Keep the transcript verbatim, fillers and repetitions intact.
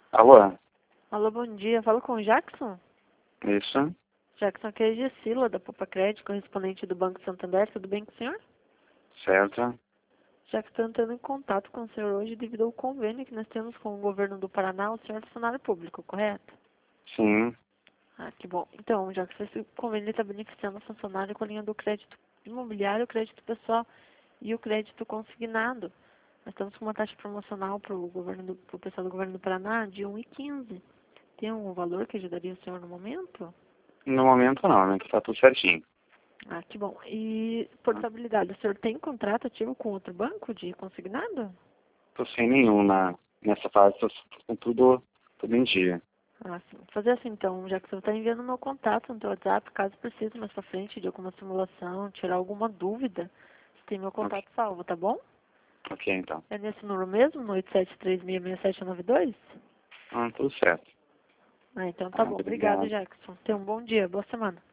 Alô? Alô, bom dia. Falo com o Jackson? Isso? Jackson, aqui é a Gessila, da Popa Crédito, correspondente do Banco Santander. Tudo bem com o senhor? Certo? Jackson, estou entrando em contato com o senhor hoje devido ao convênio que nós temos com o governo do Paraná, o senhor é funcionário público, correto? Sim. Ah, que bom. Então, Jackson, esse convênio está beneficiando o funcionário com a linha do crédito imobiliário, o crédito pessoal e o crédito consignado. Nós estamos com uma taxa promocional para o governo do, pro pessoal do governo do Paraná de um vírgula quinze. Tem algum valor que ajudaria o senhor no momento? No momento não, né? Que tá tudo certinho. Ah, que bom. E portabilidade, o senhor tem contrato ativo com outro banco de consignado? Tô sem nenhum na, nessa fase, tô com tudo, tudo em dia. Ah, sim. Vou fazer assim então, já que você está enviando meu contato no teu WhatsApp, caso precise mais pra frente de alguma simulação, tirar alguma dúvida, você tem meu Ok, contato salvo, tá bom? ok, então. É nesse número mesmo, no oito sete três seis seis sete nove dois? Ah, tudo certo. Ah, então tá Ah, bom. Obrigado, obrigado. Jackson. Tenha um bom dia, boa semana.